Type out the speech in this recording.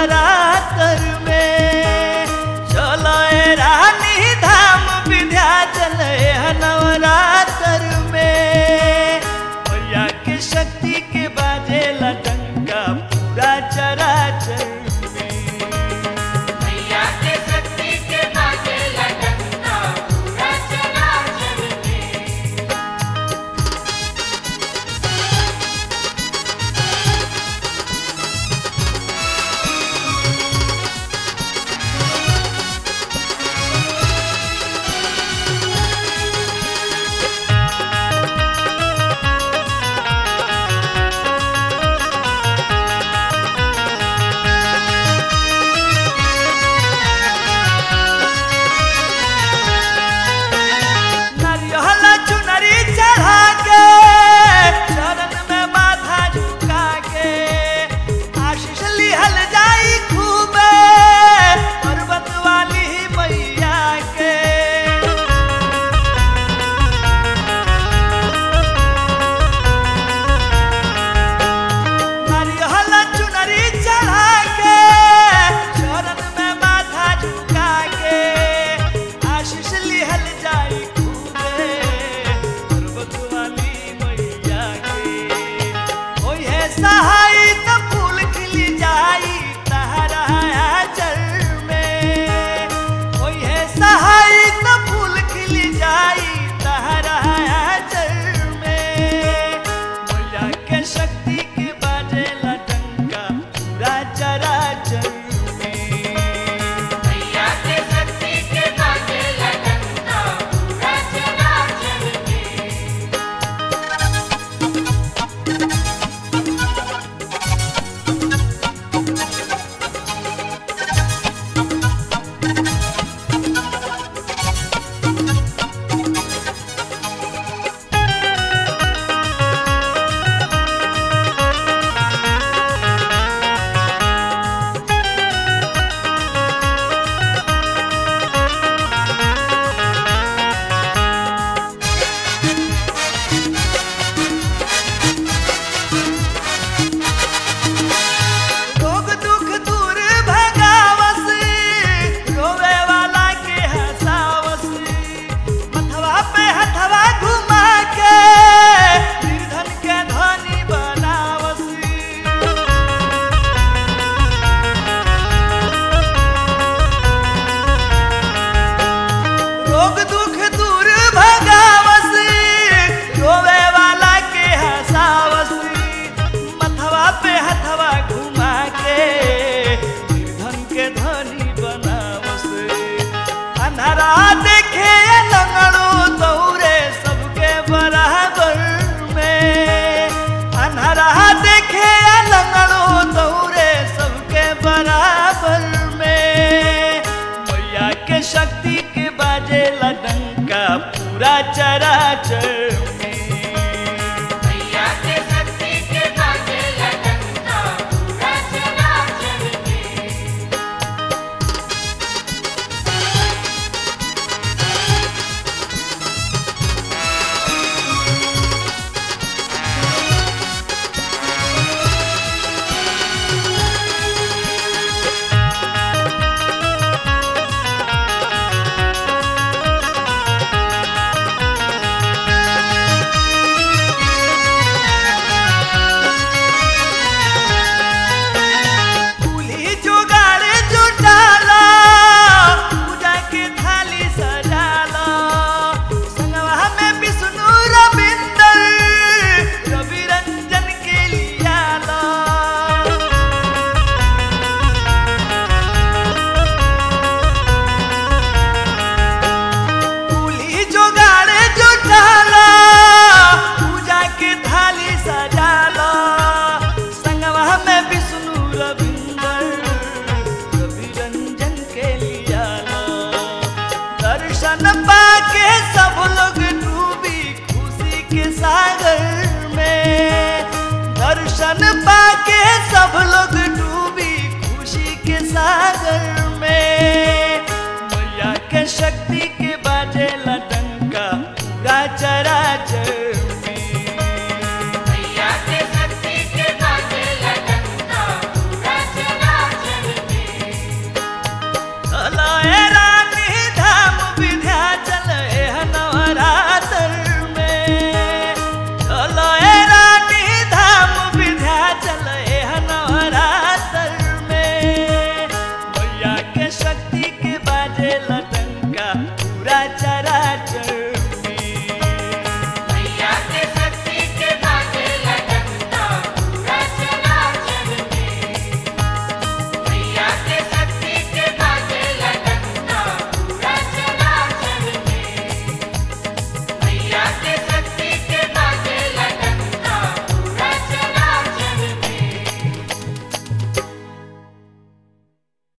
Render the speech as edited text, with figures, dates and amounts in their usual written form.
नवरात्र में। चलो ए रानी धाम विंध्याचल नवरात्र में। मैया के शक्ति के बाजेला डंका पूरा चराचर में। मैया के शक्ति के बाजेला डंका पूरा चराचर में। शक्ति के बाजेला डंका पूरा चराचर में। मैया के शक्ति के बाजेला डंका पूरा चराचर में। दर्शन पाके सब लोग डूबी खुशी के सागर में। दर्शन पाके सब लोग डूबी खुशी के सागर में। मैया के शक्ति के बाजेला डंका पूरा चराचर